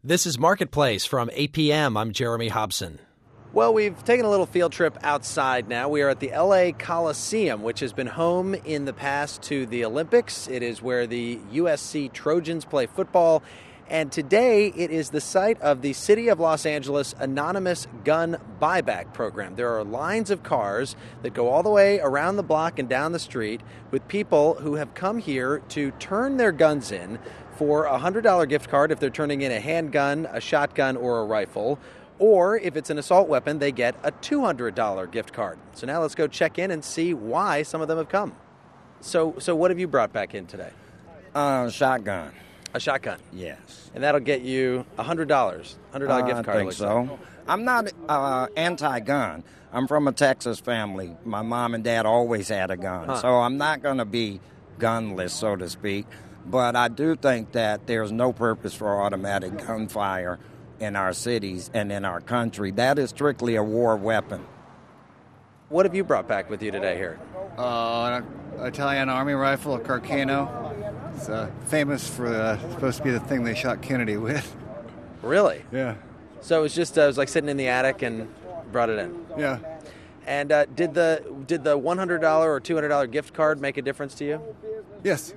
This is Marketplace from 8 p.m. I'm Jeremy Hobson. Well, we've taken a little field trip outside now. We are at the LA Coliseum, which has been home in the past to the Olympics. It is where the USC Trojans play football. And today it is the site of the City of Los Angeles Anonymous Gun Buyback Program. There are lines of cars that go all the way around the block and down the street with people who have come here to turn their guns in for a $100 gift card if they're turning in a handgun, a shotgun, or a rifle. Or if it's an assault weapon, they get a $200 gift card. So now let's go check in and see why some of them have come. So what have you brought back in today? Shotgun. A shotgun? Yes. And that'll get you $100 gift card. I think so. I'm not anti-gun. I'm from a Texas family. My mom and dad always had a gun. So I'm not going to be gunless, so to speak. But I do think that there's no purpose for automatic gunfire in our cities and in our country. That is strictly a war weapon. What have you brought back with you today here? An Italian Army rifle, a Carcano. It's famous for supposed to be the thing they shot Kennedy with. Really? Yeah. So it was like sitting in the attic and brought it in. Yeah. And did the $100 or $200 gift card make a difference to you? Yes.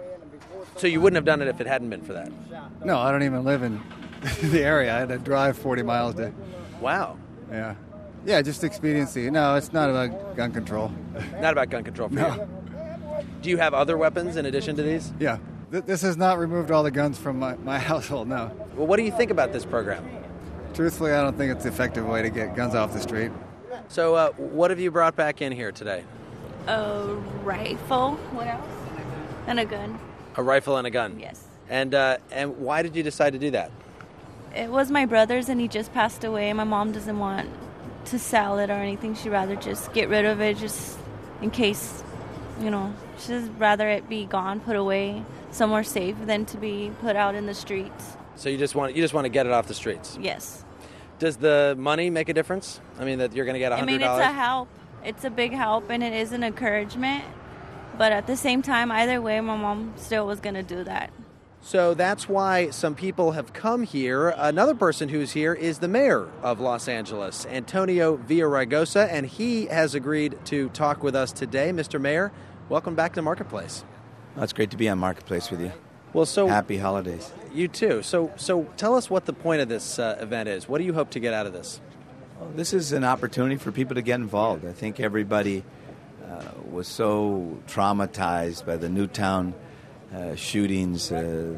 So you wouldn't have done it if it hadn't been for that? No, I don't even live in the area. I had to drive 40 miles to... Wow. Yeah. Yeah, just expediency. No, it's not about gun control. Not about gun control for No. you? Do you have other weapons in addition to these? Yeah. This has not removed all the guns from my household, no. Well, what do you think about this program? Truthfully, I don't think it's the effective way to get guns off the street. So what have you brought back in here today? A rifle. What else? And a gun. A rifle and a gun? Yes. And why did you decide to do that? It was my brother's and he just passed away. My mom doesn't want to sell it or anything. She'd rather just get rid of it just in case, she'd rather it be gone, put away somewhere safe than to be put out in the streets. So you just want to get it off the streets? Yes. Does the money make a difference? I mean, that you're going to get $100? I mean, it's a help. It's a big help and it is an encouragement. But at the same time, either way, my mom still was going to do that. So that's why some people have come here. Another person who's here is the mayor of Los Angeles, Antonio Villaraigosa, and he has agreed to talk with us today. Mr. Mayor, welcome back to Marketplace. Well, it's great to be on Marketplace with you. Well, so happy holidays. You too. So tell us what the point of this event is. What do you hope to get out of this? Well, this is an opportunity for people to get involved. I think everybody was so traumatized by the Newtown shootings.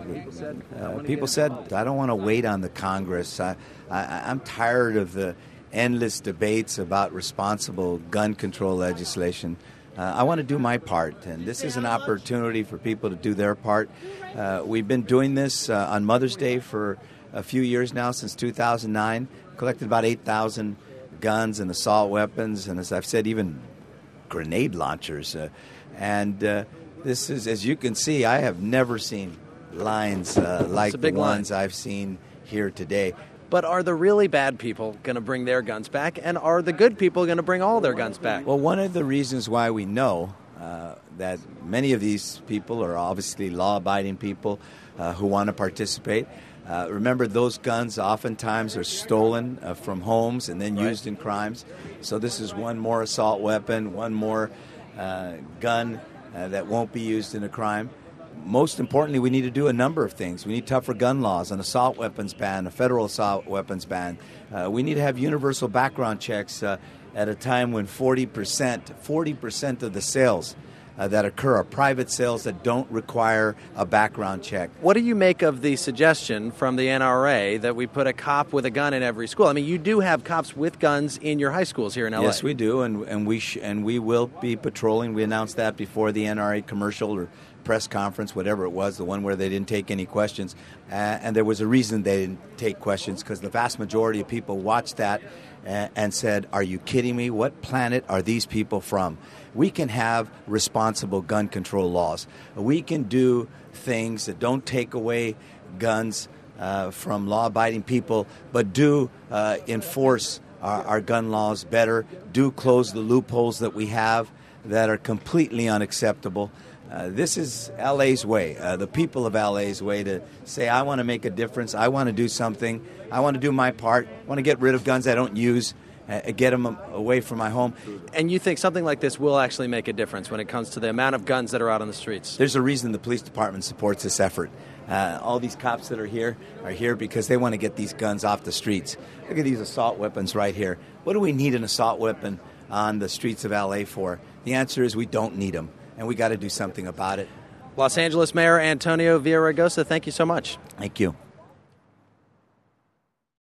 People said, I don't want to wait on the Congress. I'm tired of the endless debates about responsible gun control legislation. I want to do my part, and this is an opportunity for people to do their part. We've been doing this on Mother's Day for a few years now, since 2009, collected about 8,000 guns and assault weapons, and as I've said, even grenade launchers. This is, as you can see, I have never seen lines like the ones I've seen here today. But are the really bad people going to bring their guns back, and are the good people going to bring all their guns back? Well, one of the reasons why we know that many of these people are obviously law-abiding people who want to participate. Remember, those guns oftentimes are stolen from homes and then used in crimes. So this is one more assault weapon, one more gun that won't be used in a crime. Most importantly, we need to do a number of things. We need tougher gun laws, an assault weapons ban, a federal assault weapons ban. We need to have universal background checks at a time when 40% of the sales that occur are private sales that don't require a background check. What do you make of the suggestion from the NRA that we put a cop with a gun in every school? I mean, you do have cops with guns in your high schools here in LA. Yes, we do, and we will be patrolling. We announced that before the NRA commercial or press conference, whatever it was, the one where they didn't take any questions. And there was a reason they didn't take questions, because the vast majority of people watched that and said, are you kidding me? What planet are these people from? We can have responsible gun control laws. We can do things that don't take away guns from law-abiding people, but do enforce our gun laws better, do close the loopholes that we have that are completely unacceptable. This is LA's way, the people of LA's way to say, I want to make a difference. I want to do something. I want to do my part. I want to get rid of guns I don't use, get them away from my home. And you think something like this will actually make a difference when it comes to the amount of guns that are out on the streets? There's a reason the police department supports this effort. All these cops that are here because they want to get these guns off the streets. Look at these assault weapons right here. What do we need an assault weapon on the streets of LA for? The answer is we don't need them, and we got to do something about it. Los Angeles Mayor Antonio Villaraigosa, thank you so much. Thank you.